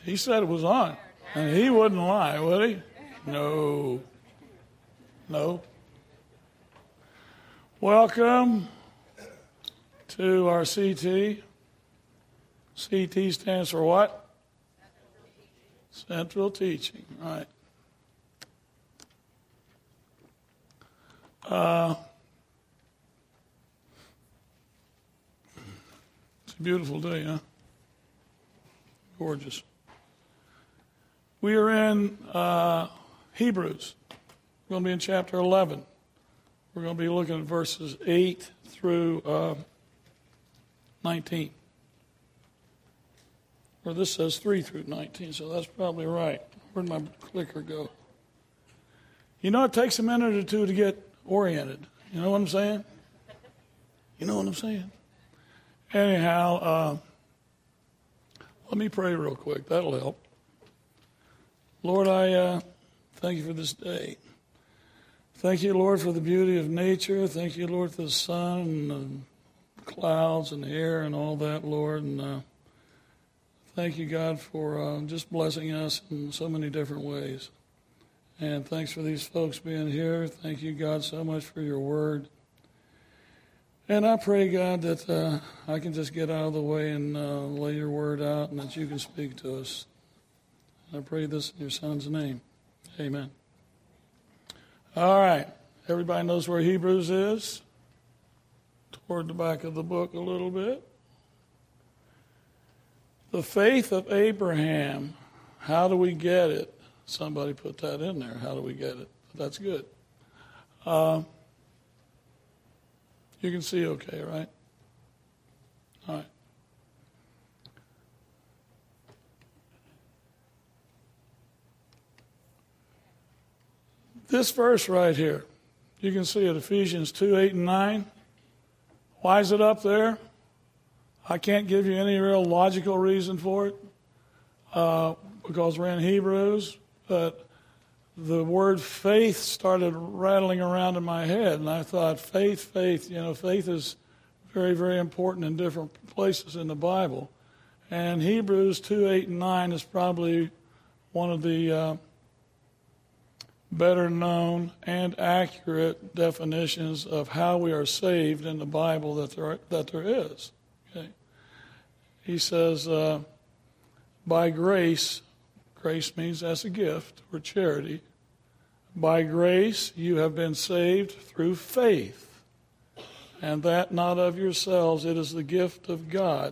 He said it was on. And he wouldn't lie, would he? No. No. Welcome to our CT. CT stands for what? Central Teaching. Right. It's a beautiful day, huh? Gorgeous. We are in Hebrews. We're going to be in chapter 11. We're going to be looking at verses 8 through 19. Or this says 3 through 19, so that's probably right. Where'd my clicker go? You know, it takes a minute or two to get oriented. You know what I'm saying? You know what I'm saying? Anyhow, let me pray real quick. That'll help. Lord, I thank you for this day. Thank you, Lord, for the beauty of nature. Thank you, Lord, for the sun and the clouds and the air and all that, Lord. And thank you, God, for just blessing us in so many different ways. And thanks for these folks being here. Thank you, God, so much for your word. And I pray, God, that I can just get out of the way and lay your word out and that you can speak to us. I pray this in your son's name. Amen. All right. Everybody knows where Hebrews is? Toward the back of the book a little bit. The faith of Abraham. How do we get it? Somebody put that in there. How do we get it? That's good. You can see okay, right? All right. This verse right here, you can see it, Ephesians 2, 8, and 9. Why is it up there? I can't give you any real logical reason for it because we're in Hebrews, but the word faith started rattling around in my head, and I thought, faith, faith is very, very important in different places in the Bible. And Hebrews 2, 8, and 9 is probably one of the better known and accurate definitions of how we are saved in the Bible that there is. Okay? He says, by grace, grace means as a gift or charity. By grace you have been saved through faith, and that not of yourselves, it is the gift of God.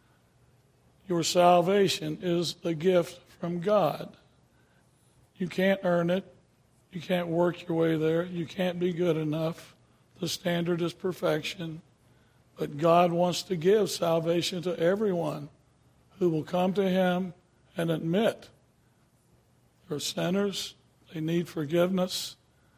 Your salvation is a gift from God. You can't earn it. You can't work your way there. You can't be good enough. The standard is perfection. But God wants to give salvation to everyone who will come to him and admit they're sinners, they need forgiveness,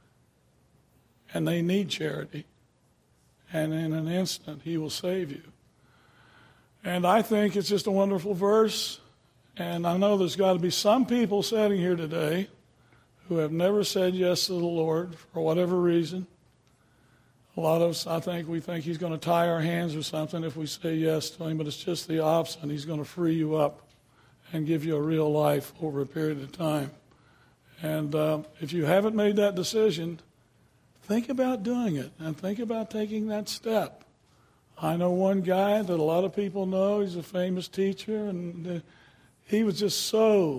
and they need charity. And in an instant, he will save you. And I think it's just a wonderful verse. And I know there's got to be some people sitting here today who have never said yes to the Lord for whatever reason. A lot of us, we think he's going to tie our hands or something if we say yes to him, but it's just the opposite. He's going to free you up and give you a real life over a period of time. And if you haven't made that decision, think about doing it and think about taking that step. I know one guy that a lot of people know. He's a famous teacher, and he was just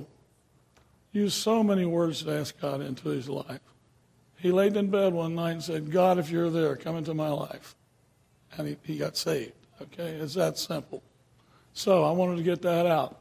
used so many words to ask God into his life. He laid in bed one night and said, God, if you're there, come into my life. And he got saved. Okay, it's that simple. So I wanted to get that out.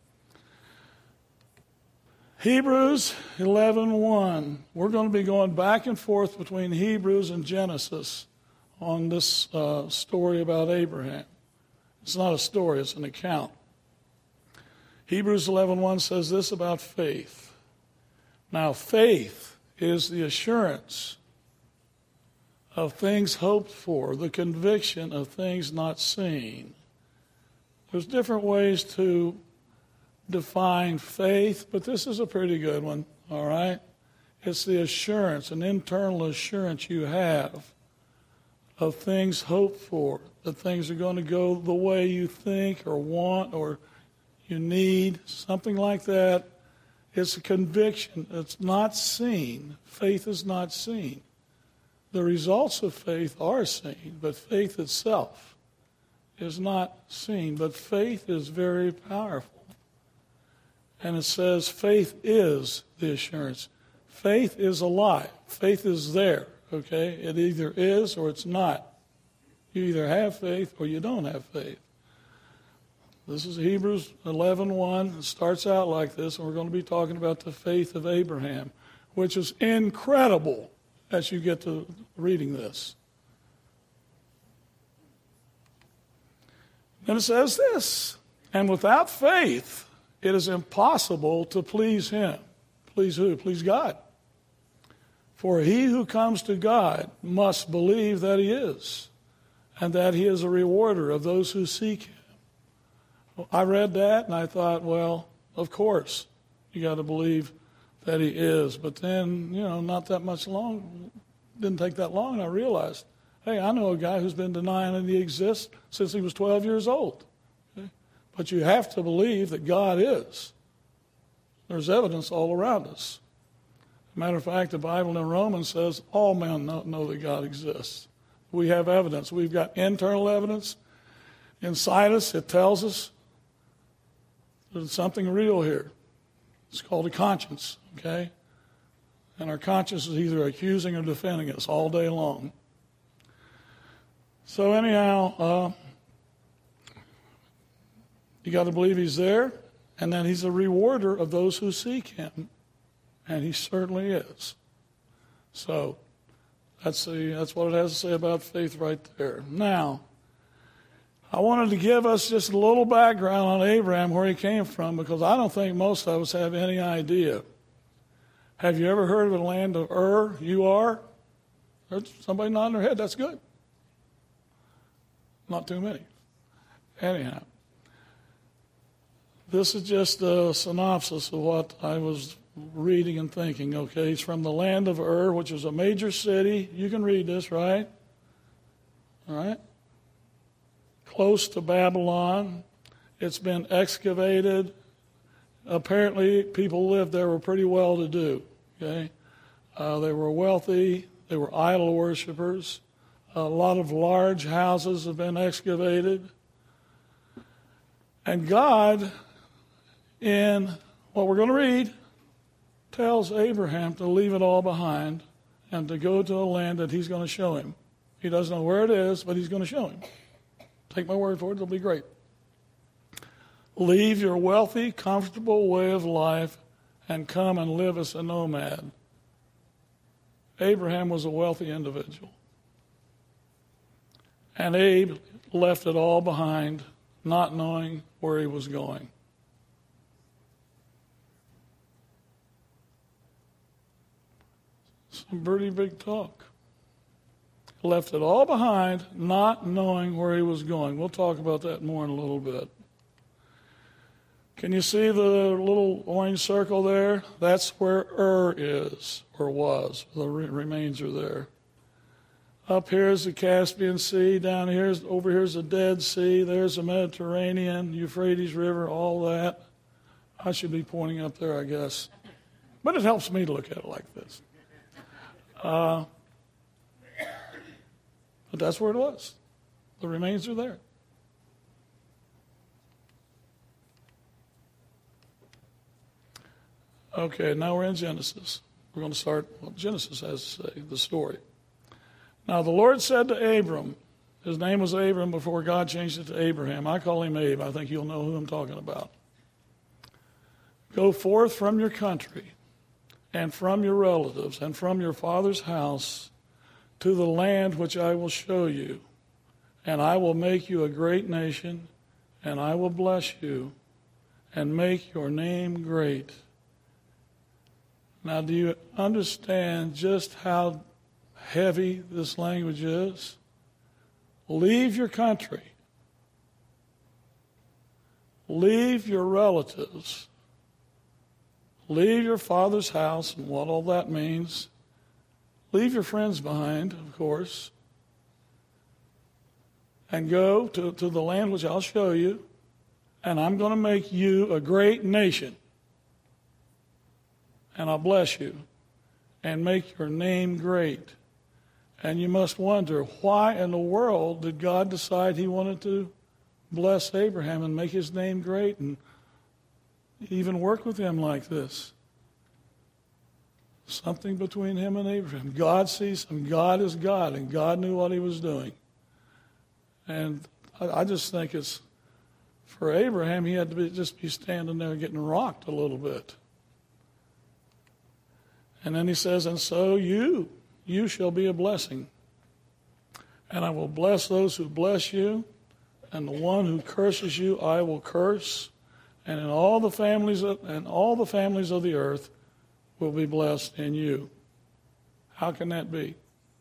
Hebrews 11:1. We're going to be going back and forth between Hebrews and Genesis on this story about Abraham. It's not a story, it's an account. Hebrews 11:1 says this about faith. Now, faith is the assurance of things hoped for, the conviction of things not seen. There's different ways to define faith, but this is a pretty good one, all right? It's the assurance, an internal assurance you have of things hoped for, that things are going to go the way you think or want, or you need something like that. It's a conviction. It's not seen. Faith is not seen. The results of faith are seen, but faith itself is not seen. But faith is very powerful. And it says faith is the assurance. Faith is alive. Faith is there, okay? It either is or it's not. You either have faith or you don't have faith. This is Hebrews 11:1. It starts out like this, and we're going to be talking about the faith of Abraham, which is incredible as you get to reading this. And it says this, and without faith, it is impossible to please him. Please who? Please God. For he who comes to God must believe that he is, and that he is a rewarder of those who seek him. I read that and I thought, well, of course, you got to believe that he is. But then, not that much long, didn't take that long, and I realized, hey, I know a guy who's been denying that he exists since he was 12 years old. Okay? But you have to believe that God is. There's evidence all around us. Matter of fact, the Bible in Romans says all men know that God exists. We have evidence. We've got internal evidence inside us. It tells us there's something real here. It's called a conscience, okay? And our conscience is either accusing or defending us all day long. So anyhow, you got to believe he's there, and that he's a rewarder of those who seek him. And he certainly is. So that's what it has to say about faith right there. Now, I wanted to give us just a little background on Abraham, where he came from, because I don't think most of us have any idea. Have you ever heard of the land of Ur? You are? There's somebody nodding their head. That's good. Not too many. Anyhow, this is just a synopsis of what I was reading and thinking, okay? It's from the land of Ur, which is a major city. You can read this, right? All right? Close to Babylon. It's been excavated. Apparently, people lived there were pretty well-to-do, okay? They were wealthy. They were idol worshipers. A lot of large houses have been excavated. And God, in what we're going to read, tells Abraham to leave it all behind and to go to a land that he's going to show him. He doesn't know where it is, but he's going to show him. Take my word for it, it'll be great. Leave your wealthy, comfortable way of life and come and live as a nomad. Abraham was a wealthy individual. And Abe left it all behind, not knowing where he was going. Some pretty big talk. Left it all behind, not knowing where he was going. We'll talk about that more in a little bit. Can you see the little orange circle there? That's where Ur is, or was. The remains are there. Up here is the Caspian Sea. Down here, over here is the Dead Sea. There's the Mediterranean, Euphrates River, all that. I should be pointing up there, I guess. But it helps me to look at it like this. But that's where it was. The remains are there. Okay, now we're in Genesis. We're going to start what Genesis has to say, the story. Now the Lord said to Abram, his name was Abram before God changed it to Abraham. I call him Abe. I think you'll know who I'm talking about. Go forth from your country and from your relatives and from your father's house to the land which I will show you. And I will make you a great nation, and I will bless you and make your name great. Now, do you understand just how heavy this language is? Leave your country. Leave your relatives. Leave your father's house and what all that means. Leave your friends behind, of course. And go to the land which I'll show you. and I'm going to make you a great nation, and I'll bless you and make your name great. And you must wonder, why in the world did God decide he wanted to bless Abraham and make his name great and even work with him like this? Something between him and Abraham. God sees him. God is God, and God knew what he was doing. And I just think it's, for Abraham, he had to just be standing there getting rocked a little bit. And then he says, and so you shall be a blessing. And I will bless those who bless you, and the one who curses you I will curse. And all the families of the earth will be blessed in you. How can that be?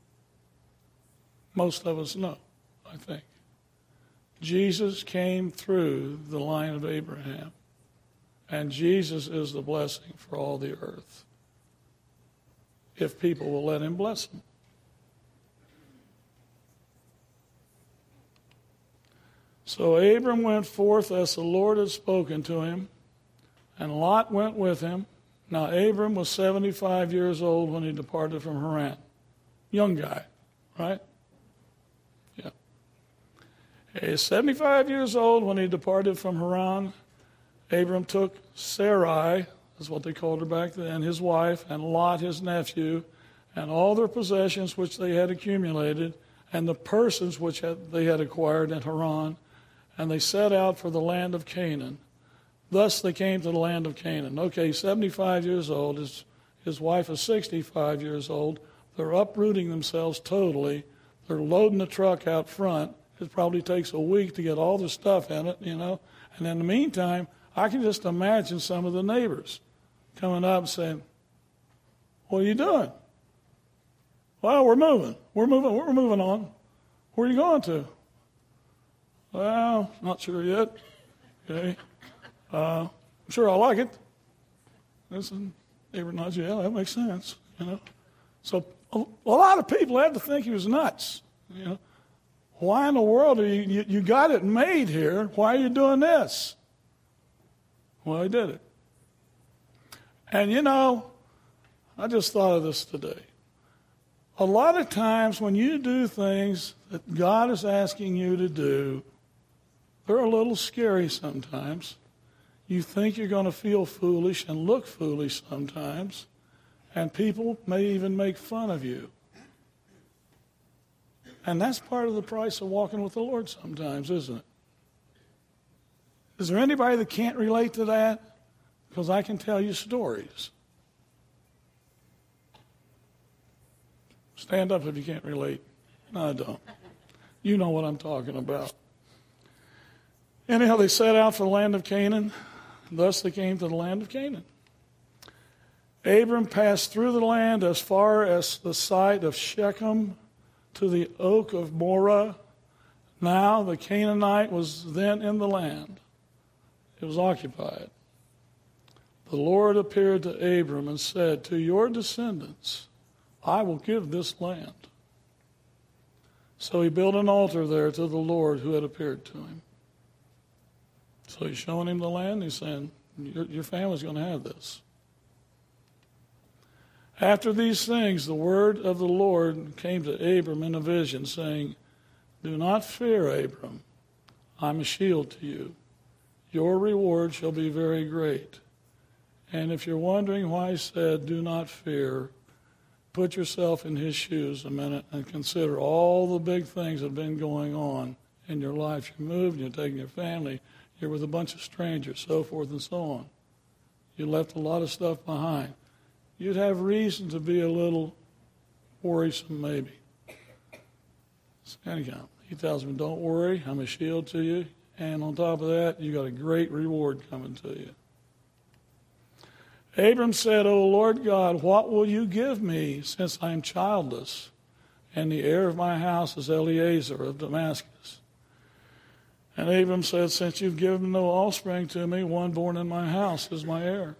Most of us know, I think. Jesus came through the line of Abraham, and Jesus is the blessing for all the earth, if people will let him bless them. So Abram went forth as the Lord had spoken to him, and Lot went with him. Now Abram was 75 years old when he departed from Haran. Young guy, right? Yeah. He was 75 years old when he departed from Haran. Abram took Sarai, that's what they called her back then, his wife, and Lot, his nephew, and all their possessions which they had accumulated, and the persons which they had acquired in Haran, and they set out for the land of Canaan. Thus they came to the land of Canaan. Okay, 75 years old. His wife is 65 years old. They're uprooting themselves totally. They're loading the truck out front. It probably takes a week to get all the stuff in it, And in the meantime, I can just imagine some of the neighbors coming up and saying, what are you doing? Well, we're moving. We're moving on. Where are you going to? Well, not sure yet. Okay. I'm sure I like it. Listen, neighbor nods, yeah, that makes sense. So a lot of people had to think he was nuts. Why in the world are you got it made here? Why are you doing this? Well, he did it. And I just thought of this today. A lot of times when you do things that God is asking you to do, they're a little scary sometimes. You think you're going to feel foolish and look foolish sometimes, and people may even make fun of you. And that's part of the price of walking with the Lord sometimes, isn't it? Is there anybody that can't relate to that? Because I can tell you stories. Stand up if you can't relate. No, I don't. You know what I'm talking about. Anyhow, they set out for the land of Canaan. Thus they came to the land of Canaan. Abram passed through the land as far as the site of Shechem to the oak of Moreh. Now the Canaanite was then in the land. It was occupied. The Lord appeared to Abram and said, to your descendants I will give this land. So he built an altar there to the Lord who had appeared to him. So he's showing him the land. He's saying, your family's going to have this. After these things, the word of the Lord came to Abram in a vision, saying, do not fear, Abram. I'm a shield to you. Your reward shall be very great. And if you're wondering why he said, do not fear, put yourself in his shoes a minute and consider all the big things that have been going on in your life. You're moving, you're taking your family, you're with a bunch of strangers, so forth and so on. You left a lot of stuff behind. You'd have reason to be a little worrisome, maybe. Anyhow, he tells me, don't worry, I'm a shield to you. And on top of that, you got a great reward coming to you. Abram said, O Lord God, what will you give me since I am childless? And the heir of my house is Eliezer of Damascus. And Abram said, since you've given no offspring to me, one born in my house is my heir.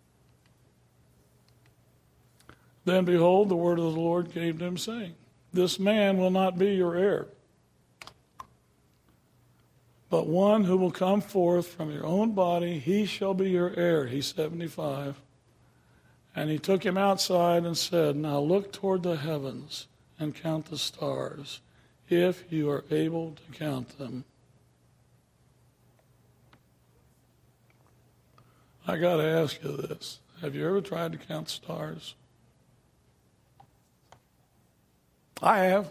Then behold, the word of the Lord came to him, saying, this man will not be your heir, But one who will come forth from your own body, he shall be your heir. He's 75. And he took him outside and said, now look toward the heavens and count the stars, if you are able to count them. I got to ask you this. Have you ever tried to count stars? I have.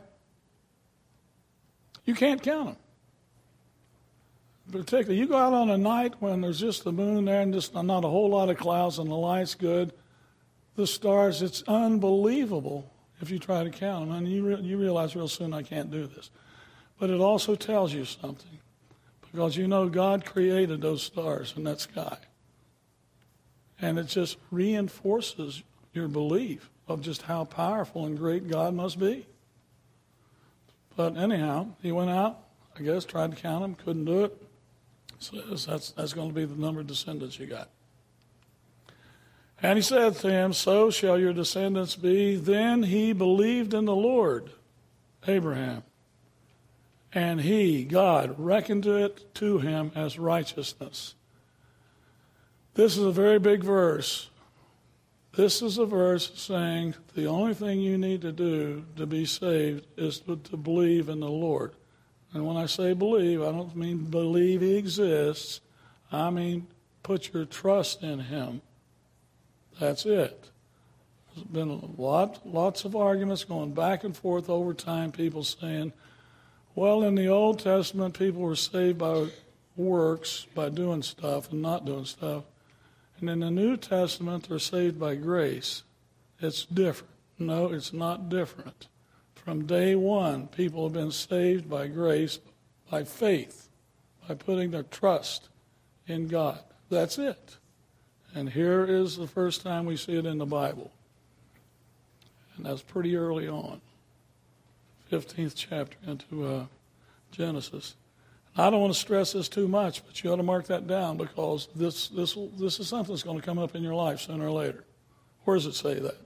You can't count them. Particularly, you go out on a night when there's just the moon there and just not a whole lot of clouds and the light's good. The stars, it's unbelievable if you try to count them. And you realize real soon I can't do this. But it also tells you something. Because you know God created those stars in that sky. And it just reinforces your belief of just how powerful and great God must be. But anyhow, he went out, I guess, tried to count them, couldn't do it. So that's going to be the number of descendants you got. And he said to him, so shall your descendants be. Then he believed in the Lord, Abraham. And he, God, reckoned it to him as righteousness. This is a very big verse. This is a verse saying the only thing you need to do to be saved is to believe in the Lord. And when I say believe, I don't mean believe he exists. I mean put your trust in him. That's it. There's been lots of arguments going back and forth over time, people saying, well, in the Old Testament, people were saved by works, by doing stuff and not doing stuff. And in the New Testament, they're saved by grace. It's different. No, it's not different. From day one, people have been saved by grace, by faith, by putting their trust in God. That's it. And here is the first time we see it in the Bible. And that's pretty early on. 15th chapter into Genesis. I don't want to stress this too much, but you ought to mark that down because this is something that's going to come up in your life sooner or later. Where does it say that?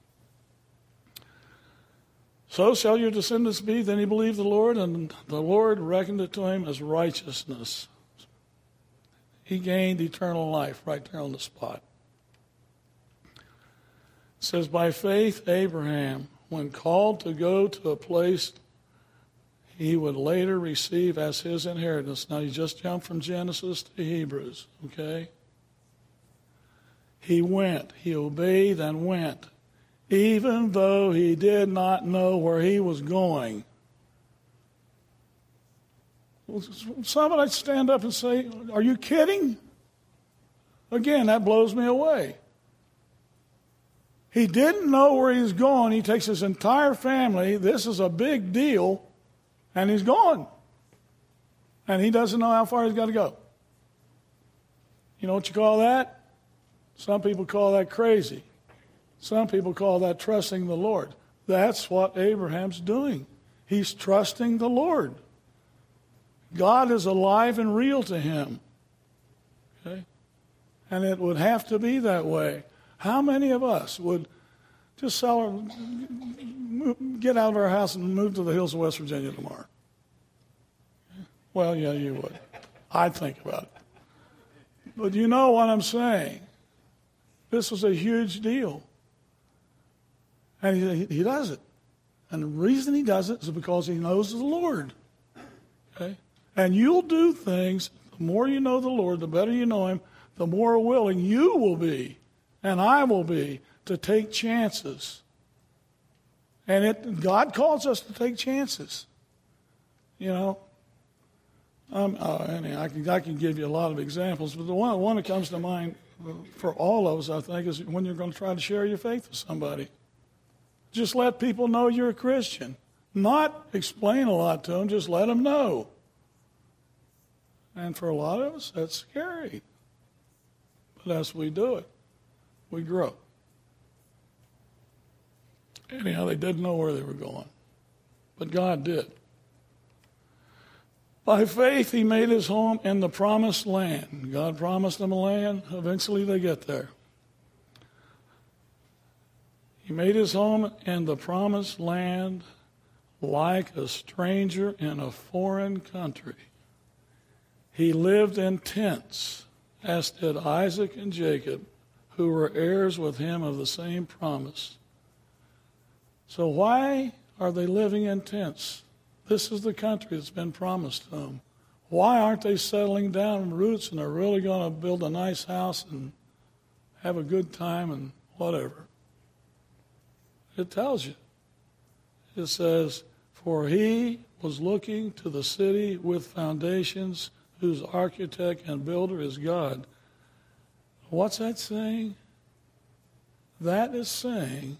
So shall your descendants be. Then he believed the Lord, and the Lord reckoned it to him as righteousness. He gained eternal life right there on the spot. It says, by faith, Abraham, when called to go to a place he would later receive as his inheritance. Now, you just jumped from Genesis to Hebrews, okay? He went. He obeyed and went, even though he did not know where he was going. Somebody stand up and say, are you kidding? Again, that blows me away. He didn't know where he was going. He takes his entire family. This is a big deal. And he's gone. And he doesn't know how far he's got to go. You know what you call that? Some people call that crazy. Some people call that trusting the Lord. That's what Abraham's doing. He's trusting the Lord. God is alive and real to him. Okay? And it would have to be that way. How many of us would just get out of our house and move to the hills of West Virginia tomorrow? Well, yeah, you would. I'd think about it. But you know what I'm saying. This was a huge deal. And he does it. And the reason he does it is because he knows the Lord. Okay? And you'll do things, the more you know the Lord, the better you know him, the more willing you will be, and I will be, to take chances. And God calls us to take chances. You know, I can give you a lot of examples, but the one that comes to mind for all of us, I think, is when you're going to try to share your faith with somebody. Just let people know you're a Christian. Not explain a lot to them, just let them know. And for a lot of us, that's scary. But as we do it, we grow. Anyhow, they didn't know where they were going. But God did. By faith, he made his home in the promised land. God promised them a land. Eventually, they get there. He made his home in the promised land like a stranger in a foreign country. He lived in tents, as did Isaac and Jacob, who were heirs with him of the same promise. So why are they living in tents? This is the country that's been promised to them. Why aren't they settling down roots and are really going to build a nice house and have a good time and whatever? It tells you. It says, for he was looking to the city with foundations, whose architect and builder is God. What's that saying? That is saying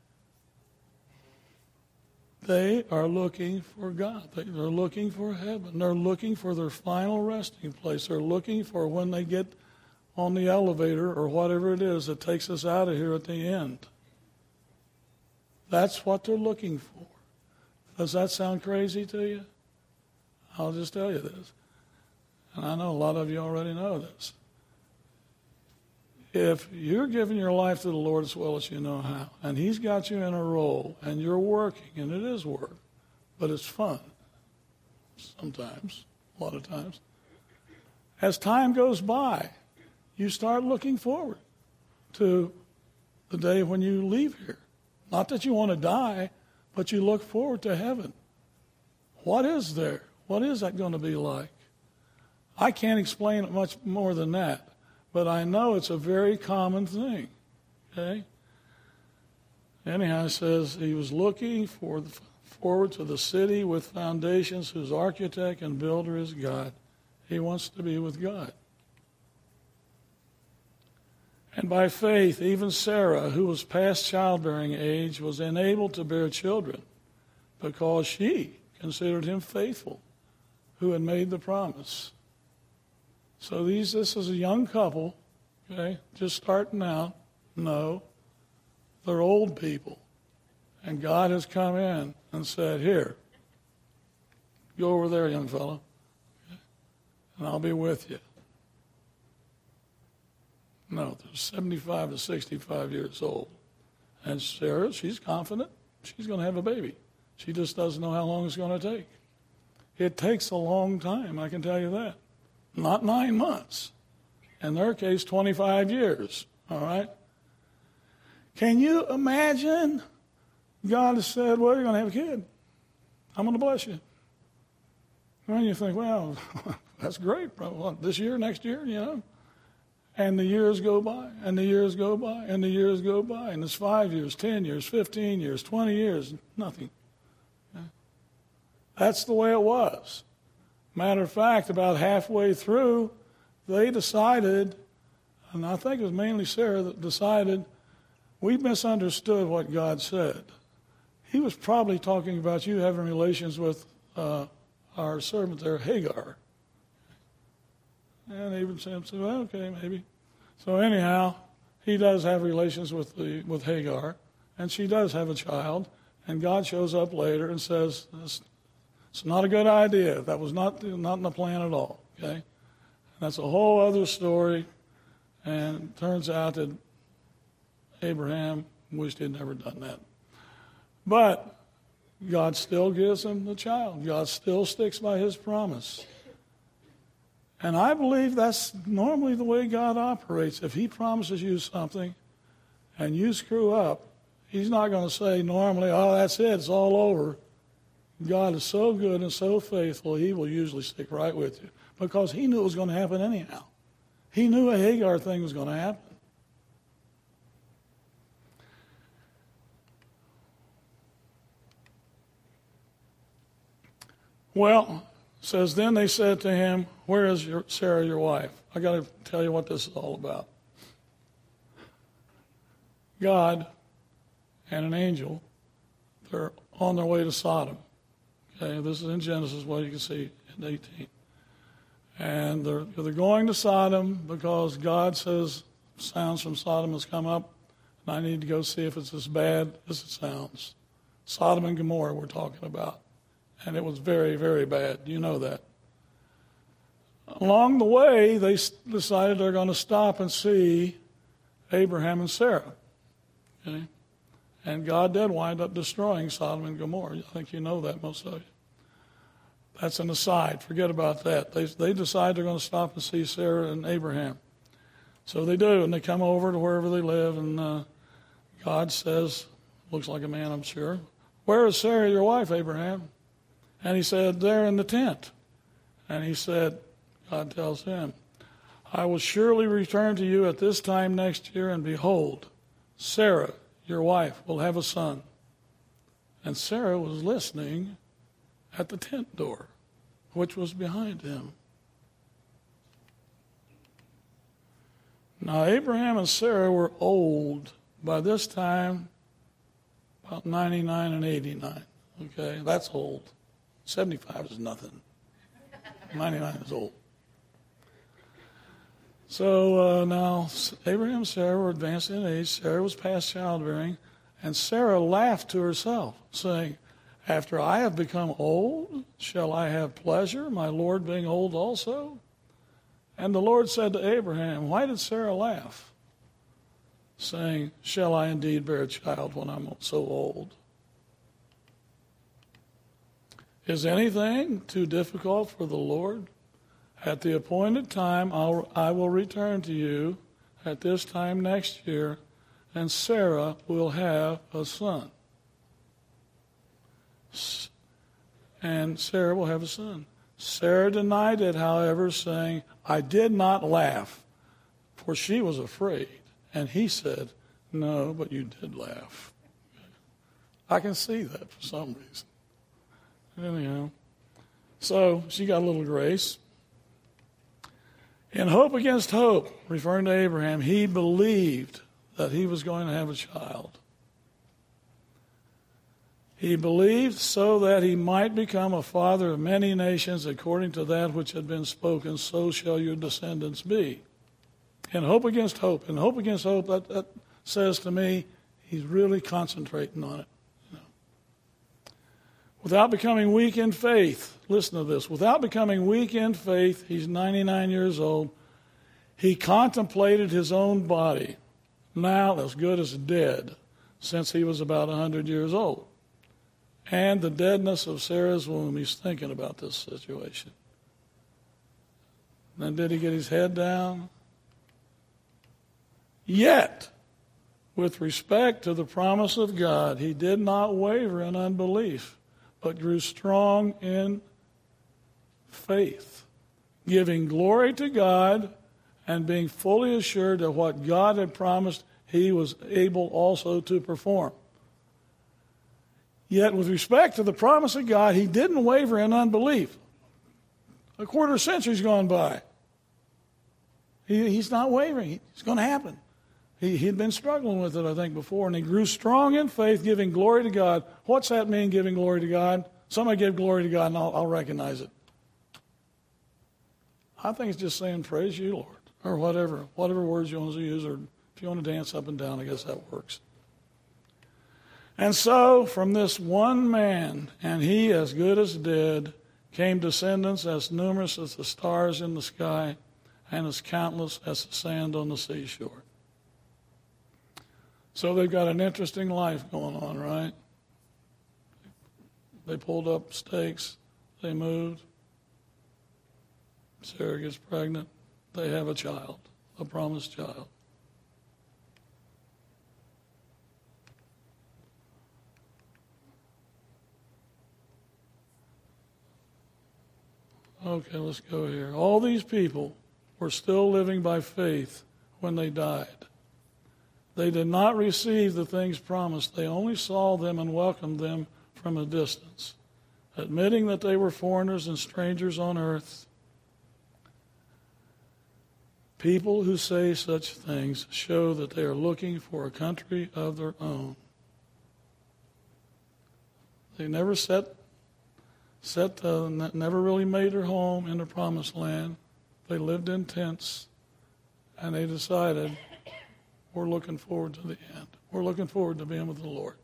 they are looking for God. They're looking for heaven. They're looking for their final resting place. They're looking for when they get on the elevator or whatever it is that takes us out of here at the end. That's what they're looking for. Does that sound crazy to you? I'll just tell you this. And I know a lot of you already know this. If you're giving your life to the Lord as well as you know how, and He's got you in a role, and you're working, and it is work, but it's fun sometimes, a lot of times. As time goes by, you start looking forward to the day when you leave here. Not that you want to die, but you look forward to heaven. What is there? What is that going to be like? I can't explain it much more than that. But I know it's a very common thing, okay? Anyhow, it says he was looking forward to the city with foundations whose architect and builder is God. He wants to be with God. And by faith, even Sarah, who was past childbearing age, was enabled to bear children because she considered him faithful who had made the promise. So this is a young couple, okay, just starting out. No, they're old people. And God has come in and said, here, go over there, young fellow, okay, and I'll be with you. No, they're 75 to 65 years old. And Sarah, she's confident she's going to have a baby. She just doesn't know how long it's going to take. It takes a long time, I can tell you that. Not 9 months. In their case, 25 years. All right? Can you imagine? God has said, well, you're going to have a kid. I'm going to bless you. And you think, well, that's great. Bro. This year, next year, you know? And the years go by, and the years go by, and the years go by. And it's 5 years, 10 years, 15 years, 20 years, nothing. Okay? That's the way it was. Matter of fact, about halfway through, they decided, and I think it was mainly Sarah that decided, we misunderstood what God said. He was probably talking about you having relations with our servant there, Hagar. And Abraham said, well, okay, maybe. So anyhow, he does have relations with Hagar, and she does have a child, and God shows up later and says, it's not a good idea. That was not in the plan at all, okay? And that's a whole other story, and it turns out that Abraham wished he'd never done that. But God still gives him the child. God still sticks by his promise. And I believe that's normally the way God operates. If he promises you something and you screw up, he's not going to say normally, oh, that's it, it's all over. God is so good and so faithful, he will usually stick right with you because he knew it was going to happen anyhow. He knew a Hagar thing was going to happen. Well, it says, then they said to him, where is Sarah, your wife? I got to tell you what this is all about. God and an angel, they're on their way to Sodom. Okay, this is in Genesis, what you can see in 18. And they're going to Sodom because God says sounds from Sodom has come up, and I need to go see if it's as bad as it sounds. Sodom and Gomorrah we're talking about. And it was very, very bad. You know that. Along the way, they decided they're going to stop and see Abraham and Sarah. Okay? And God did wind up destroying Sodom and Gomorrah. I think you know that, most of you. That's an aside. Forget about that. They decide they're going to stop and see Sarah and Abraham. So they do, and they come over to wherever they live, and God says, looks like a man, I'm sure, "Where is Sarah, your wife, Abraham?" And he said, "There in the tent." And he said, God tells him, "I will surely return to you at this time next year, and behold, Sarah, your wife, will have a son." And Sarah was listening at the tent door, which was behind him. Now, Abraham and Sarah were old by this time, about 99 and 89. Okay, that's old. 75 is nothing. 99 is old. So now Abraham and Sarah were advanced in age. Sarah was past childbearing. And Sarah laughed to herself, saying, "After I have become old, shall I have pleasure, my Lord being old also?" And the Lord said to Abraham, "Why did Sarah laugh, saying, shall I indeed bear a child when I'm so old? Is anything too difficult for the Lord? At the appointed time, I will return to you at this time next year, and Sarah will have a son." And Sarah will have a son. Sarah denied it, however, saying, "I did not laugh," for she was afraid. And he said, "No, but you did laugh." I can see that for some reason. Anyhow, so she got a little grace. In hope against hope, referring to Abraham, he believed that he was going to have a child. He believed so that he might become a father of many nations, according to that which had been spoken, "So shall your descendants be." In hope against hope. In hope against hope, that says to me, he's really concentrating on it. Without becoming weak in faith, listen to this, without becoming weak in faith, he's 99 years old, he contemplated his own body, now as good as dead, since he was about 100 years old. And the deadness of Sarah's womb, he's thinking about this situation. Then did he get his head down? Yet, with respect to the promise of God, he did not waver in unbelief, but grew strong in faith, giving glory to God and being fully assured that what God had promised, he was able also to perform. Yet with respect to the promise of God, he didn't waver in unbelief. A quarter century's gone by. He's not wavering. It's going to happen. He'd been struggling with it, I think, before, and he grew strong in faith, giving glory to God. What's that mean, giving glory to God? Somebody give glory to God, and I'll recognize it. I think it's just saying, "Praise you, Lord," or whatever words you want to use, or if you want to dance up and down, I guess that works. And so, from this one man, and he as good as dead, came descendants as numerous as the stars in the sky and as countless as the sand on the seashore. So they've got an interesting life going on, right? They pulled up stakes. They moved. Sarah gets pregnant. They have a child, a promised child. Okay, let's go here. All these people were still living by faith when they died. They did not receive the things promised. They only saw them and welcomed them from a distance, admitting that they were foreigners and strangers on earth. People who say such things show that they are looking for a country of their own. They never never really made their home in the promised land. They lived in tents, and they decided, we're looking forward to the end. We're looking forward to being with the Lord.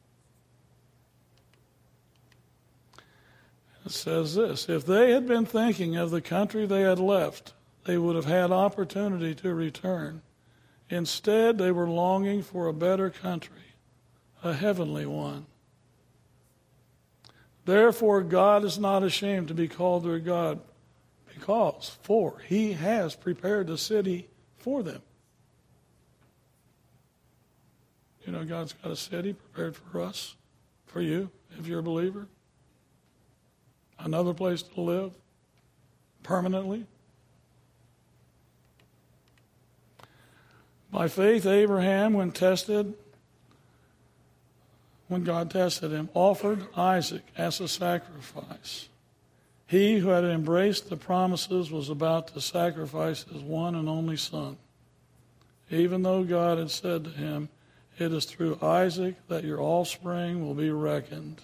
It says this, if they had been thinking of the country they had left, they would have had opportunity to return. Instead, they were longing for a better country, a heavenly one. Therefore, God is not ashamed to be called their God, because he has prepared a city for them. You know, God's got a city prepared for us, for you, if you're a believer. Another place to live permanently. By faith, Abraham, when God tested him, offered Isaac as a sacrifice. He who had embraced the promises was about to sacrifice his one and only son, even though God had said to him, "It is through Isaac that your offspring will be reckoned."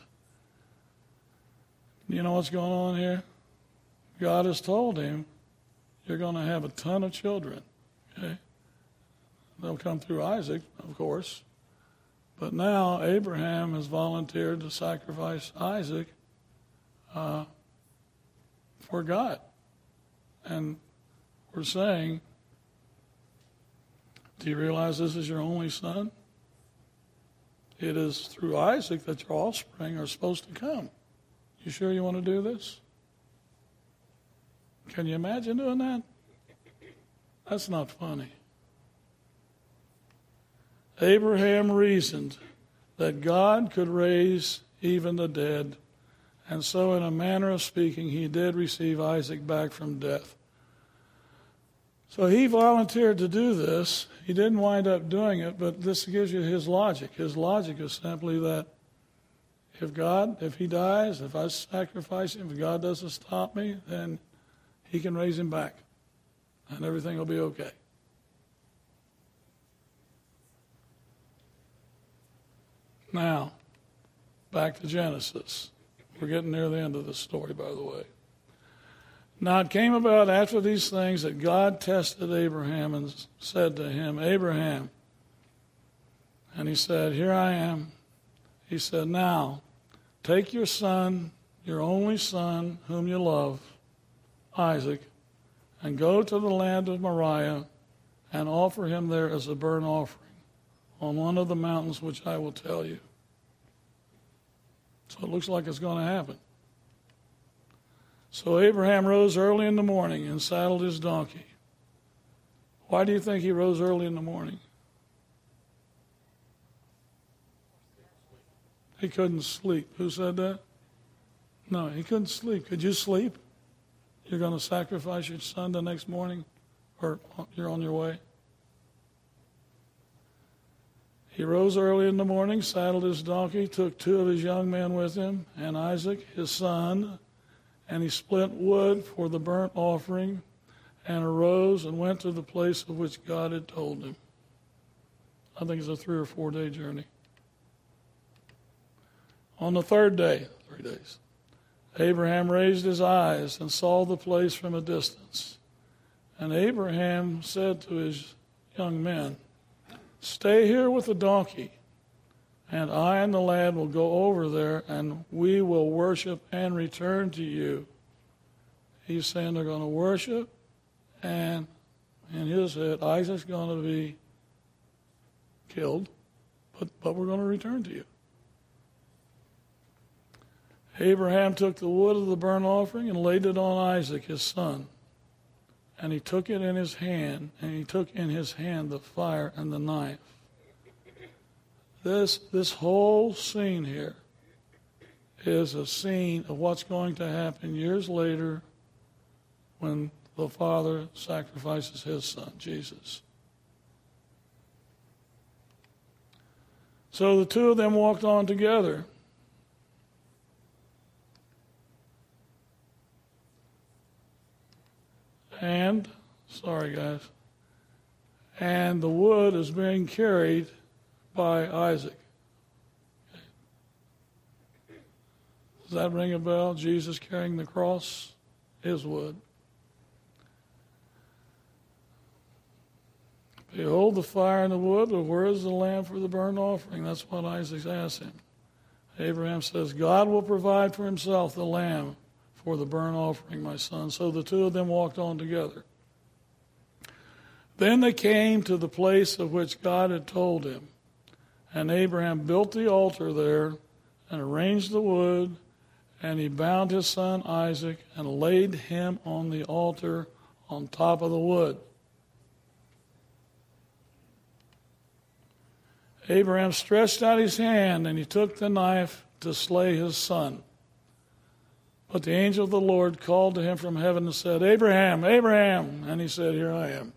You know what's going on here? God has told him, you're going to have a ton of children. Okay? They'll come through Isaac, of course. But now Abraham has volunteered to sacrifice Isaac for God. And we're saying, do you realize this is your only son? It is through Isaac that your offspring are supposed to come. You sure you want to do this? Can you imagine doing that? That's not funny. Abraham reasoned that God could raise even the dead, and so in a manner of speaking, he did receive Isaac back from death. So he volunteered to do this. He didn't wind up doing it, but this gives you his logic. His logic is simply that if he dies, if I sacrifice him, if God doesn't stop me, then he can raise him back, and everything will be okay. Now, back to Genesis. We're getting near the end of the story, by the way. Now it came about after these things that God tested Abraham and said to him, "Abraham." And he said, "Here I am." He said, "Now, take your son, your only son, whom you love, Isaac, and go to the land of Moriah and offer him there as a burnt offering on one of the mountains which I will tell you." So it looks like it's going to happen. So Abraham rose early in the morning and saddled his donkey. Why do you think he rose early in the morning? He couldn't sleep. Who said that? No, he couldn't sleep. Could you sleep? You're going to sacrifice your son the next morning, or you're on your way? He rose early in the morning, saddled his donkey, took 2 of his young men with him, and Isaac, his son, and he split wood for the burnt offering, and arose and went to the place of which God had told him. I think it's a 3 or 4 day journey. On the 3rd day, 3 days, Abraham raised his eyes and saw the place from a distance. And Abraham said to his young men, "Stay here with the donkey, and I and the lad will go over there, and we will worship and return to you." He's saying they're going to worship, and in his head, Isaac's going to be killed, but we're going to return to you. Abraham took the wood of the burnt offering and laid it on Isaac, his son. And he took it in his hand, and he took in his hand the fire and the knife. This whole scene here is a scene of what's going to happen years later when the Father sacrifices his son, Jesus. So the 2 of them walked on together. And the wood is being carried by Isaac. Okay. Does that ring a bell? Jesus carrying the cross, his wood. Behold the fire and the wood, but where is the lamb for the burnt offering? That's what Isaac asked him. Abraham says, "God will provide for himself the lamb for the burnt offering, my son." So the 2 of them walked on together. Then they came to the place of which God had told him. And Abraham built the altar there and arranged the wood And he bound his son Isaac and laid him on the altar on top of the wood. Abraham stretched out his hand, and he took the knife to slay his son. But the angel of the Lord called to him from heaven and said, Abraham, Abraham. And he said, Here I am.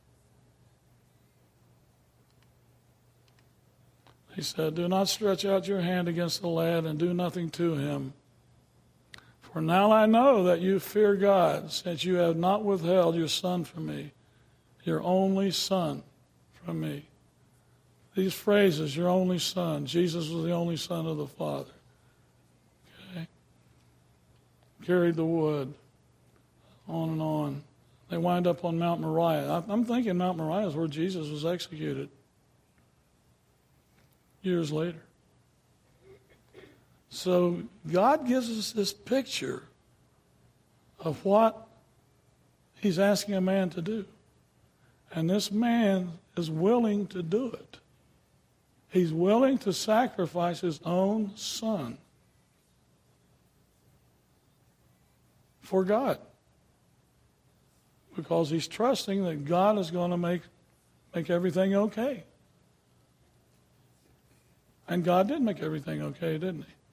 He said, Do not stretch out your hand against the lad and do nothing to him. For now I know that you fear God, since you have not withheld your son from me, your only son from me. These phrases, your only son. Jesus was the only son of the Father. Okay? Carried the wood. On and on. They wind up on Mount Moriah. I'm thinking Mount Moriah is where Jesus was executed. Years later. So God gives us this picture of what he's asking a man to do. And this man is willing to do it. He's willing to sacrifice his own son for God. Because he's trusting that God is going to make everything okay. And God did make everything okay, didn't he?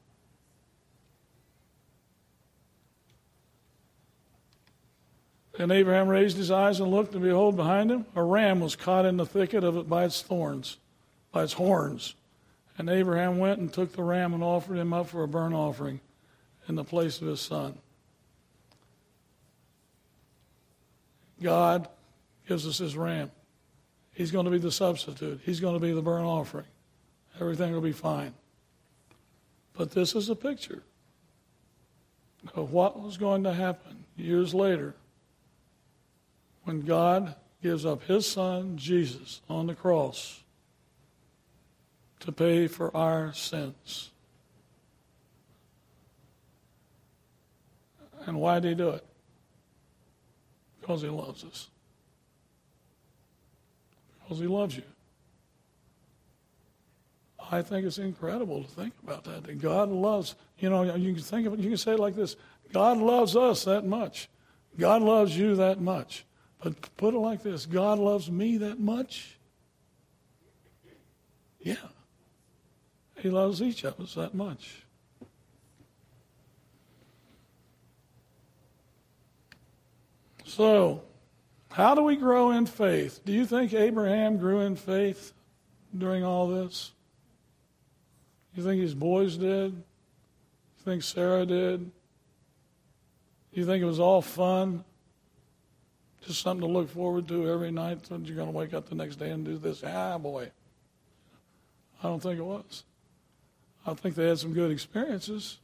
And Abraham raised his eyes and looked, and behold, behind him, a ram was caught in the thicket of it by its thorns, by its horns. And Abraham went and took the ram and offered him up for a burnt offering in the place of his son. God gives us his ram. He's going to be the substitute. He's going to be the burnt offering. Everything will be fine. But this is a picture of what was going to happen years later when God gives up his son, Jesus, on the cross to pay for our sins. And why did he do it? Because he loves us. Because he loves you. I think it's incredible to think about that God loves, you can think of it, you can say it like this, God loves us that much. God loves you that much. But put it like this, God loves me that much? Yeah. He loves each of us that much. So, how do we grow in faith? Do you think Abraham grew in faith during all this? You think his boys did? You think Sarah did? You think it was all fun? Just something to look forward to every night that you're going to wake up the next day and do this? Ah, boy. I don't think it was. I think they had some good experiences.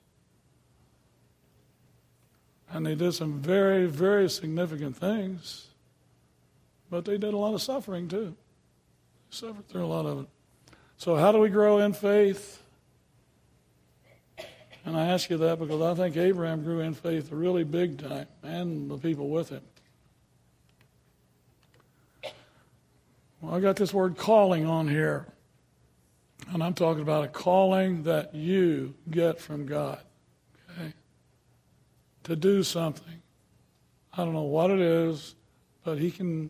And they did some very, very significant things. But they did a lot of suffering too. They suffered through a lot of it. So how do we grow in faith? And I ask you that because I think Abraham grew in faith really big time, and the people with him. Well, I got this word calling on here. And I'm talking about a calling that you get from God. Okay? To do something. I don't know what it is, but he can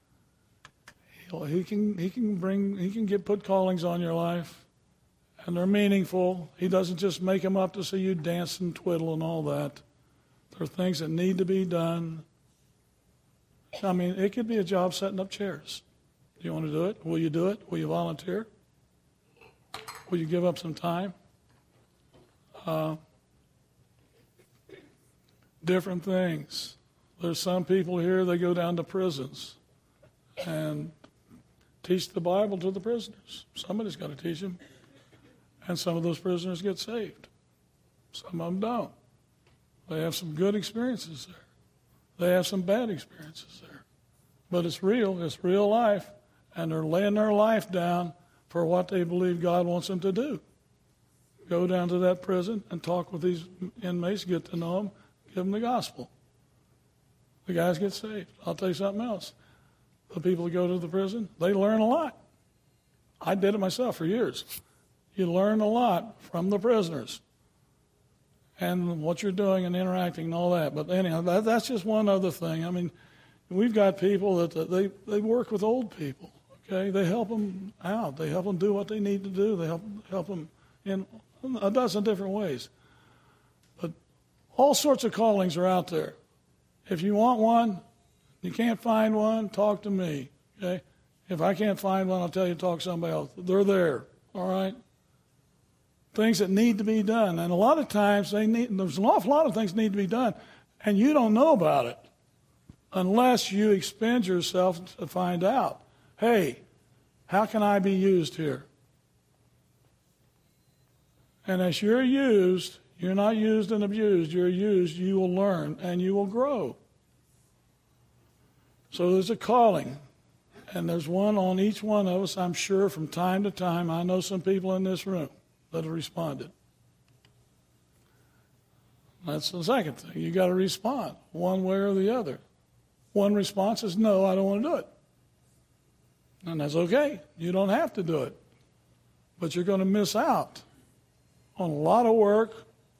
put callings on your life, and they're meaningful. He doesn't just make them up to see you dance and twiddle and all that. There are things that need to be done. I mean, it could be a job setting up chairs. Do you want to do it? Will you do it? Will you volunteer? Will you give up some time? Different things. There's some people here, they go down to prisons and teach the Bible to the prisoners. Somebody's got to teach them. And some of those prisoners get saved. Some of them don't. They have some good experiences there. They have some bad experiences there. But it's real life, and they're laying their life down for what they believe God wants them to do. Go down to that prison and talk with these inmates, get to know them, give them the gospel. The guys get saved. I'll tell you something else. The people that go to the prison, they learn a lot. I did it myself for years. You learn a lot from the prisoners. and what you're doing and interacting and all that. But anyhow, that's just one other thing. I mean, we've got people that they work with old people. Okay, they help them out. They help them do what they need to do. They help them in a dozen different ways. But all sorts of callings are out there. If you want one, you can't find one, talk to me. Okay, if I can't find one, I'll tell you to talk to somebody else. They're there. All right. Things that need to be done, and a lot of times there's an awful lot of things that need to be done, and you don't know about it unless you expend yourself to find out. Hey, how can I be used here? And as you're used, you're not used and abused, you're used, you will learn and you will grow. So there's a calling, and there's one on each one of us, I'm sure, from time to time. I know some people in this room that have responded. That's the second thing. You got to respond one way or the other. One response is, no, I don't want to do it. And that's okay. You don't have to do it. But you're going to miss out on a lot of work,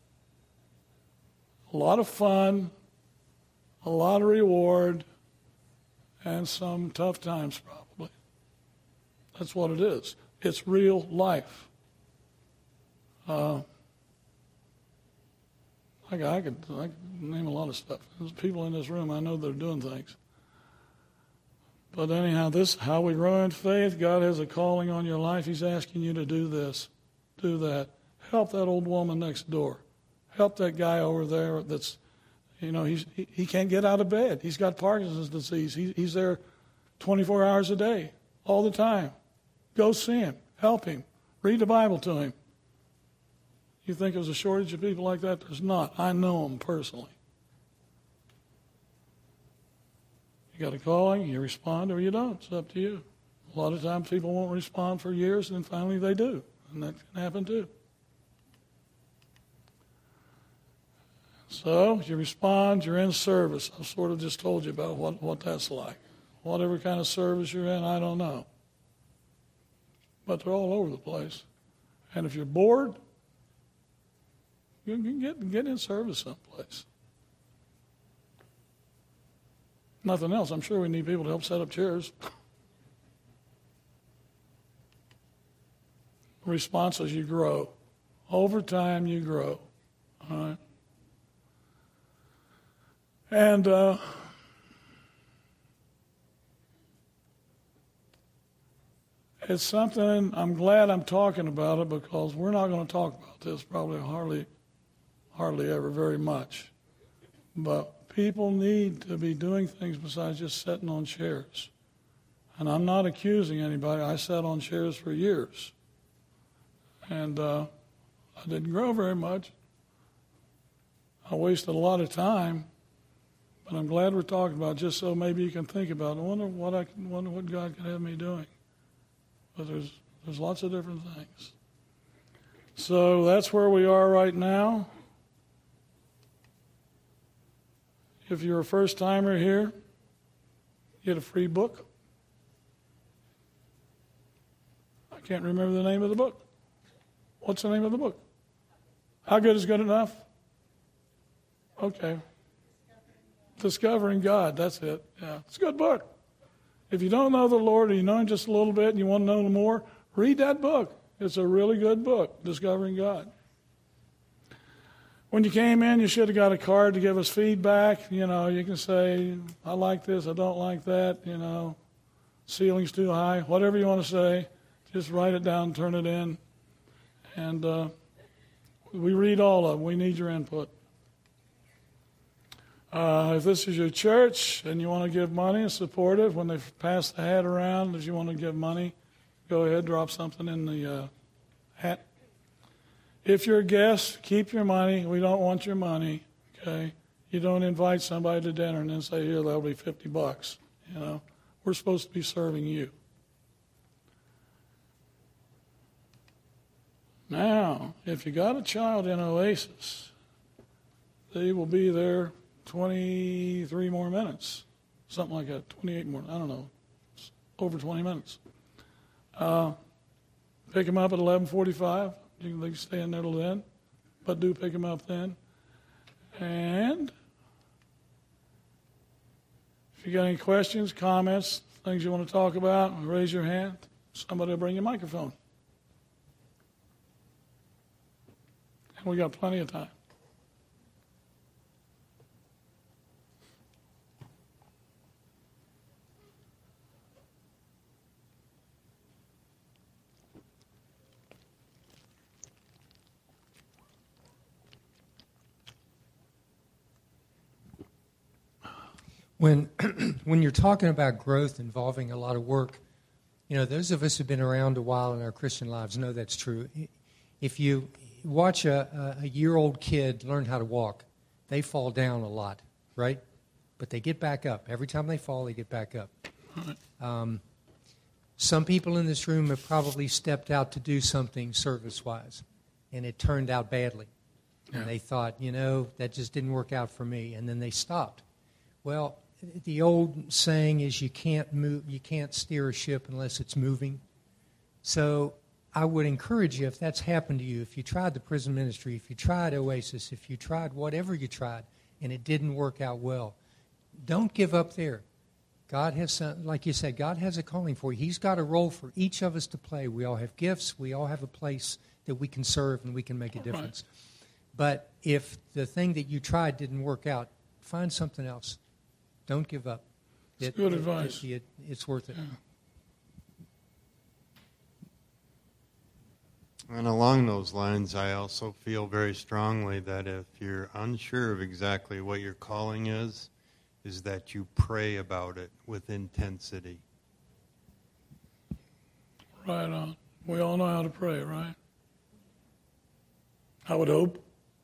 a lot of fun, a lot of reward, and some tough times probably. That's what it is. It's real life. I could name a lot of stuff. There's people in this room, I know they're doing things. But anyhow, this is how we grow in faith. God has a calling on your life. He's asking you to do this, do that. Help that old woman next door. Help that guy over there that's, he can't get out of bed. He's got Parkinson's disease. He's there 24 hours a day, all the time. Go see him. Help him. Read the Bible to him. You think there's a shortage of people like that? There's not. I know them personally. You got a calling, you respond or you don't. It's up to you. A lot of times people won't respond for years, and then finally they do. And that can happen too. So you respond, you're in service. I've sort of just told you about what that's like. Whatever kind of service you're in, I don't know. But they're all over the place. And if you're bored, you can get in service someplace. Nothing else. I'm sure we need people to help set up chairs. Response as you grow. Over time, you grow. All right? And it's something, I'm glad I'm talking about it, because we're not going to talk about this probably hardly ever very much. But people need to be doing things besides just sitting on chairs. And I'm not accusing anybody. I sat on chairs for years. And I didn't grow very much. I wasted a lot of time. But I'm glad we're talking about it, just so maybe you can think about it. I wonder what God can have me doing. But there's lots of different things. So that's where we are right now. If you're a first-timer here, you get a free book. I can't remember the name of the book. What's the name of the book? How Good is Good Enough? Okay. Discovering God, that's it. Yeah, it's a good book. If you don't know the Lord, or you know Him just a little bit and you want to know more, read that book. It's a really good book, Discovering God. When you came in, you should have got a card to give us feedback. You can say, I like this, I don't like that, ceiling's too high, whatever you want to say. Just write it down, turn it in. And we read all of them. We need your input. If this is your church and you want to give money and support it, when they pass the hat around, if you want to give money, go ahead, drop something in the hat. If you're a guest, keep your money. We don't want your money, okay? You don't invite somebody to dinner and then say, here, that'll be $50. We're supposed to be serving you. Now, if you got a child in Oasis, they will be there 23 more minutes, something like that, 28 more, I don't know, over 20 minutes. Pick them up at 11:45. They can stay in there till then, but do pick them up then. And if you got any questions, comments, things you want to talk about, raise your hand. Somebody will bring you a microphone. And we got plenty of time. When you're talking about growth involving a lot of work, those of us who've been around a while in our Christian lives know that's true. If you watch a year-old kid learn how to walk, they fall down a lot, right? But they get back up. Every time they fall, they get back up. Some people in this room have probably stepped out to do something service-wise, and it turned out badly. Yeah. And they thought, that just didn't work out for me, and then they stopped. Well, the old saying is you can't steer a ship unless it's moving. So I would encourage you, if that's happened to you, if you tried the prison ministry, if you tried Oasis, if you tried whatever you tried and it didn't work out well, don't give up there. God has, like you said, God has a calling for you. He's got a role for each of us to play. We all have gifts. We all have a place that we can serve and we can make a difference. Right. But if the thing that you tried didn't work out, find something else. Don't give up. It's good advice. It's worth it. Yeah. And along those lines, I also feel very strongly that if you're unsure of exactly what your calling is that you pray about it with intensity. Right on. We all know how to pray, right? I would hope.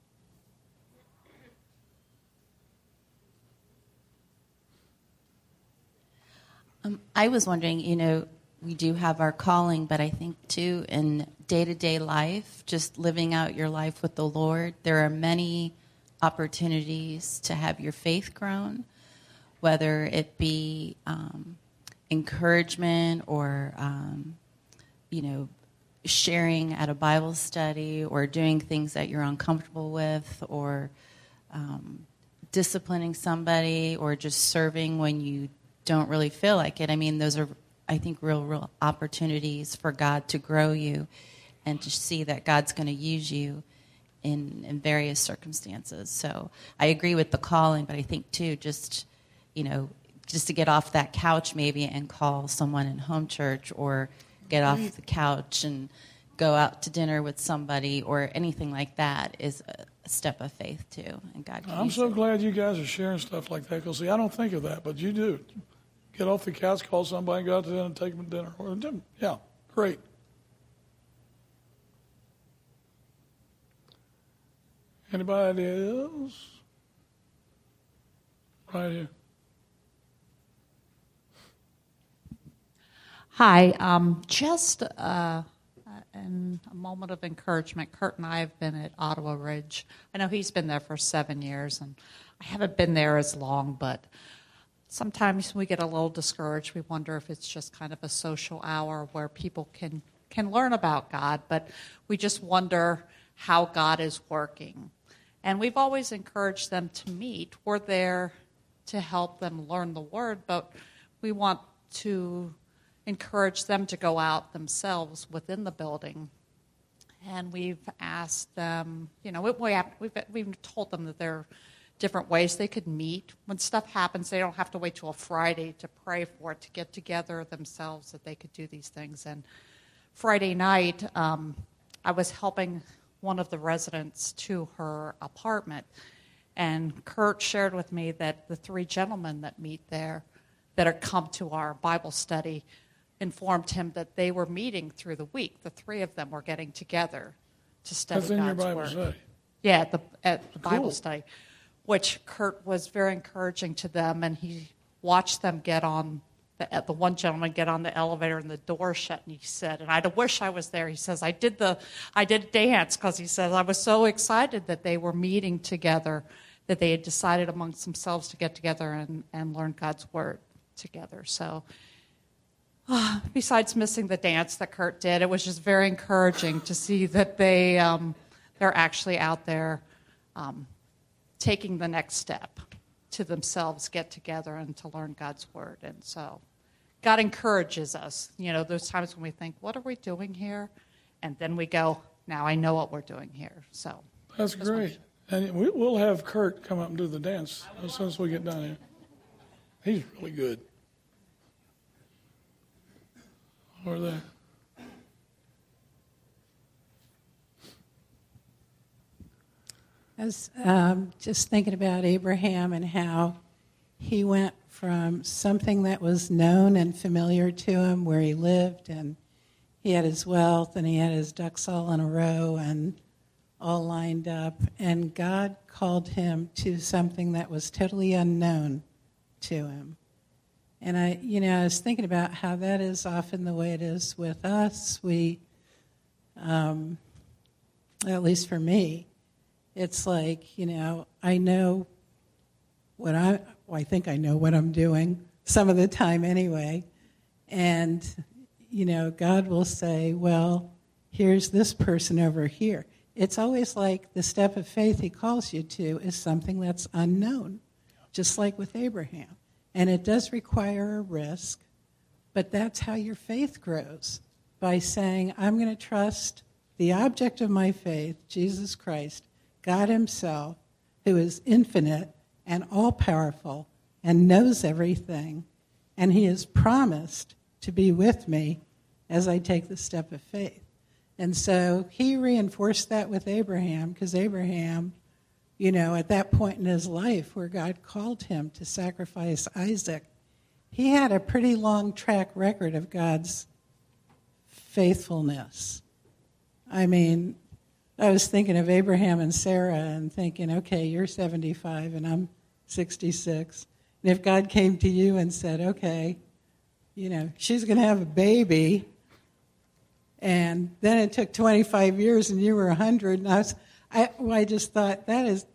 I was wondering, we do have our calling, but I think, too, in day-to-day life, just living out your life with the Lord, there are many opportunities to have your faith grown, whether it be encouragement or, sharing at a Bible study or doing things that you're uncomfortable with or disciplining somebody or just serving when you don't really feel like it. I mean, those are, I think, real opportunities for God to grow you and to see that God's going to use you in various circumstances. So I agree with the calling, but I think, too, just to get off that couch maybe and call someone in home church or get off the couch and go out to dinner with somebody or anything like that is a step of faith, too. And God can I'm so glad you guys are sharing stuff like that because, see, I don't think of that, but you do. Get off the couch, call somebody, go out to dinner, and take them to dinner. Yeah, great. Anybody else? Right here. Hi. Just in a moment of encouragement, Kurt and I have been at Ottawa Ridge. I know he's been there for 7 years, and I haven't been there as long, but sometimes we get a little discouraged. We wonder if it's just kind of a social hour where people can learn about God, but we just wonder how God is working. And we've always encouraged them to meet. We're there to help them learn the Word, but we want to encourage them to go out themselves within the building. And we've asked them, we've told them that there are different ways they could meet. When stuff happens, they don't have to wait till a Friday to pray for it, to get together themselves, that they could do these things. And Friday night, I was helping one of the residents to her apartment, and Kurt shared with me that the 3 gentlemen that meet there, that are come to our Bible study, informed him that they were meeting through the week. The 3 of them were getting together to study God's Word. That's in your Bible study? Yeah, at the Bible study, which Kurt was very encouraging to them, and he watched them get on, the one gentleman get on the elevator and the door shut, and he said, and I wish I was there. He says, I did dance, because he says, I was so excited that they were meeting together, that they had decided amongst themselves to get together and learn God's Word together. So besides missing the dance that Kurt did, it was just very encouraging to see that they're actually out there taking the next step to themselves get together and to learn God's word. And so God encourages us. Those times when we think, what are we doing here? And then we go, now I know what we're doing here. So That's great. And we'll have Kurt come up and do the dance as soon as we get done here. He's really good. Over there. I was just thinking about Abraham and how he went from something that was known and familiar to him, where he lived, and he had his wealth, and he had his ducks all in a row and all lined up, and God called him to something that was totally unknown to him. And I was thinking about how that is often the way it is with us. We, at least for me, it's like, I know I think I know what I'm doing some of the time anyway. And, God will say, well, here's this person over here. It's always like the step of faith he calls you to is something that's unknown, just like with Abraham. And it does require a risk, but that's how your faith grows, by saying, I'm going to trust the object of my faith, Jesus Christ, God himself, who is infinite and all-powerful and knows everything, and he has promised to be with me as I take the step of faith. And so he reinforced that with Abraham, because Abraham, at that point in his life where God called him to sacrifice Isaac, he had a pretty long track record of God's faithfulness. I mean, I was thinking of Abraham and Sarah and thinking, okay, you're 75 and I'm 66. And if God came to you and said, okay, she's going to have a baby, and then it took 25 years and you were 100, and I just thought, that is...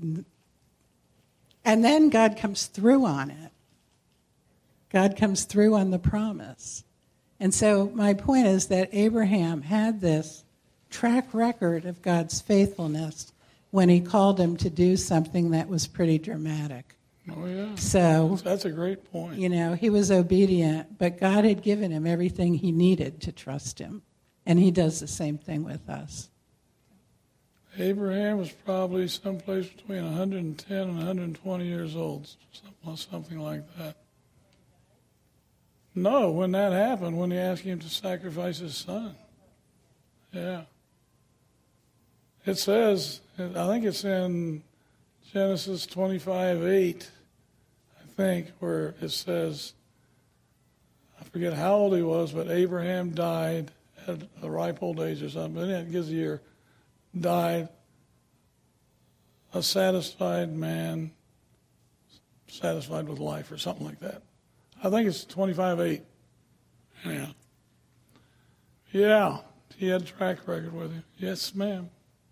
And then God comes through on it. God comes through on the promise. And so my point is that Abraham had this track record of God's faithfulness when he called him to do something that was pretty dramatic. Oh, yeah. So that's a great point. He was obedient, but God had given him everything he needed to trust him. And he does the same thing with us. Abraham was probably someplace between 110 and 120 years old, something like that. No, when that happened, when he asked him to sacrifice his son. Yeah. It says, I think it's in Genesis 25:8, I think, where it says, I forget how old he was, but Abraham died at a ripe old age or something. And it gives a year. Died a satisfied man, satisfied with life, or something like that. I think it's 25:8. Yeah. Yeah. He had a track record with him. Yes, ma'am.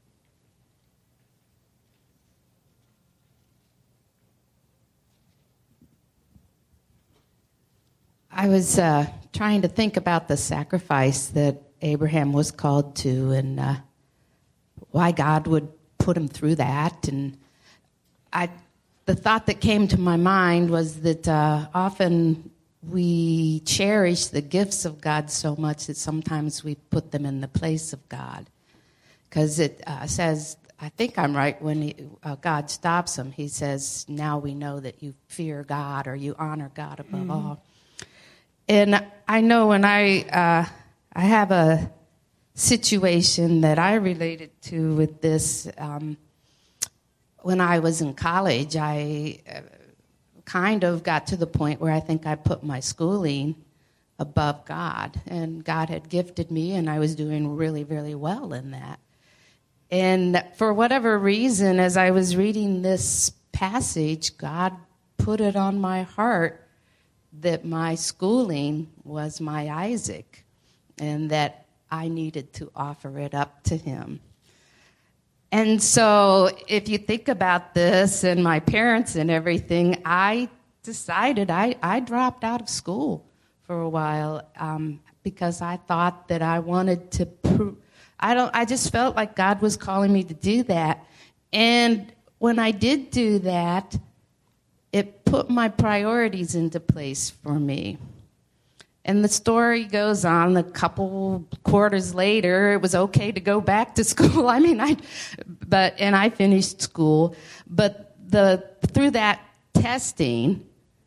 I was trying to think about the sacrifice that Abraham was called to, and why God would put him through that. And the thought that came to my mind was that often we cherish the gifts of God so much that sometimes we put them in the place of God. Because it says, I think I'm right, when God stops him, he says, now we know that you fear God or you honor God above all. And I know when I have a situation that I related to with this. When I was in college, I kind of got to the point where I think I put my schooling above God. And God had gifted me, and I was doing really, really well in that. And for whatever reason, as I was reading this passage, God put it on my heart that my schooling was my Isaac, and that I needed to offer it up to him. And so if you think about this and my parents and everything, I decided I dropped out of school for a while because I thought that I wanted to I just felt like God was calling me to do that. And when I did do that, it put my priorities into place for me. And the story goes on. A couple quarters later, it was okay to go back to school. I finished school. But through that testing,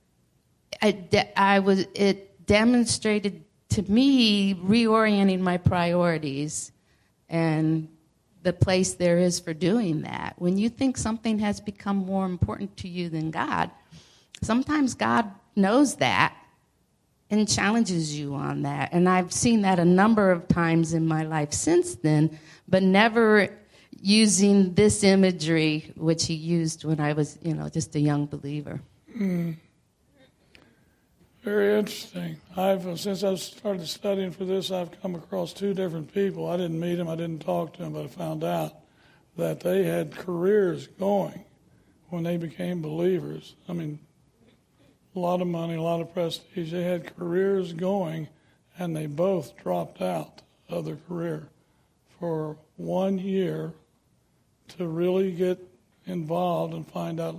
it demonstrated to me reorienting my priorities and the place there is for doing that. When you think something has become more important to you than God, sometimes God knows that and challenges you on that. And I've seen that a number of times in my life since then, but never using this imagery, which he used when I was, just a young believer. Very interesting. Since I started studying for this, I've come across two different people. I didn't meet them, I didn't talk to them, but I found out that they had careers going when they became believers. I mean, a lot of money, a lot of prestige. They had careers going, and they both dropped out of their career for 1 year to really get involved and find out,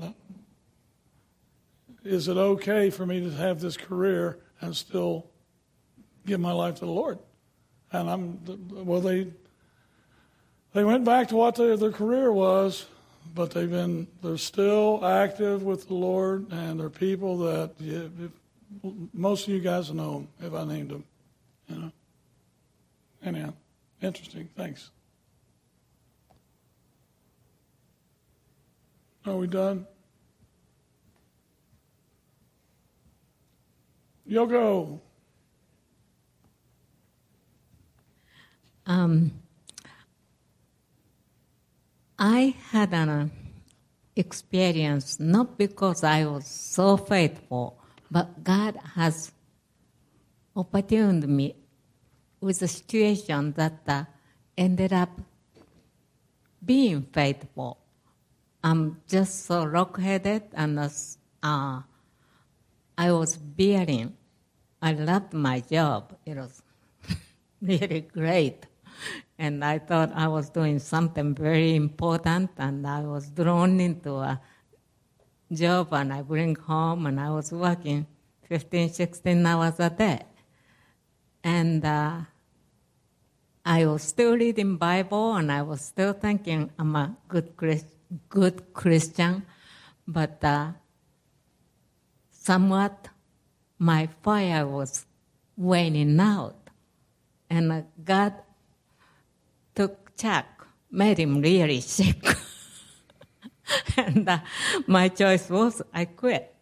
is it okay for me to have this career and still give my life to the Lord? And they went back to what their career was, but they're still active with the Lord, and they're people that most of you guys know them if I named them. Anyhow, interesting. Thanks. Are we done? Yoko. I had an experience, not because I was so faithful, but God has opportuned me with a situation that ended up being faithful. I'm just so rock-headed, and I was bearing. I loved my job. It was really great. And I thought I was doing something very important, and I was drawn into a job, and I bring home, and I was working 15, 16 hours a day. And I was still reading Bible, and I was still thinking I'm a good Christian, but somewhat my fire was waning out. And God took Chuck, made him really sick. And my choice was I quit.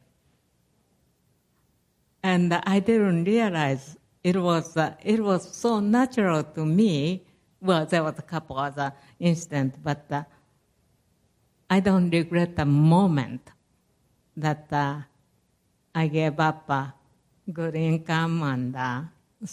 And I didn't realize it was so natural to me. Well, there was a couple other incidents, but I don't regret the moment that I gave up a good income and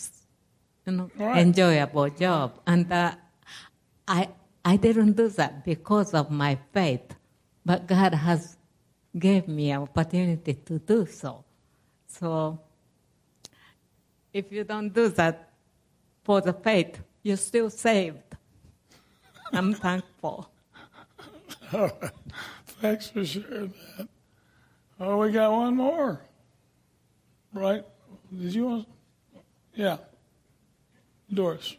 enjoyable job. And I didn't do that because of my faith, but God has gave me an opportunity to do so. So if you don't do that for the faith, you're still saved. I'm thankful. All right. Thanks for sharing that. Oh, we got one more. Right? Did you want? Yeah. Doris.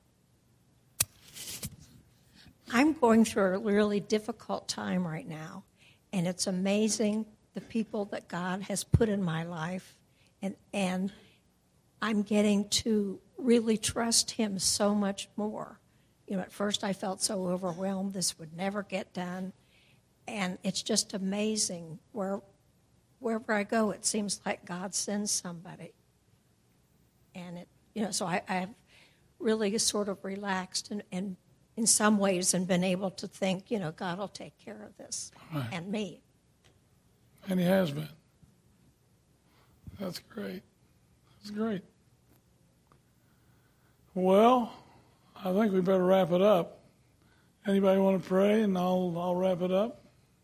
I'm going through a really difficult time right now, and it's amazing the people that God has put in my life, and I'm getting to really trust Him so much more. At first I felt so overwhelmed, this would never get done, and it's just amazing wherever I go, it seems like God sends somebody, and so I've really sort of relaxed and in some ways and been able to think, God will take care of this and me. And He has been. That's great. That's great. Well, I think we better wrap it up. Anybody want to pray, and I'll wrap it up?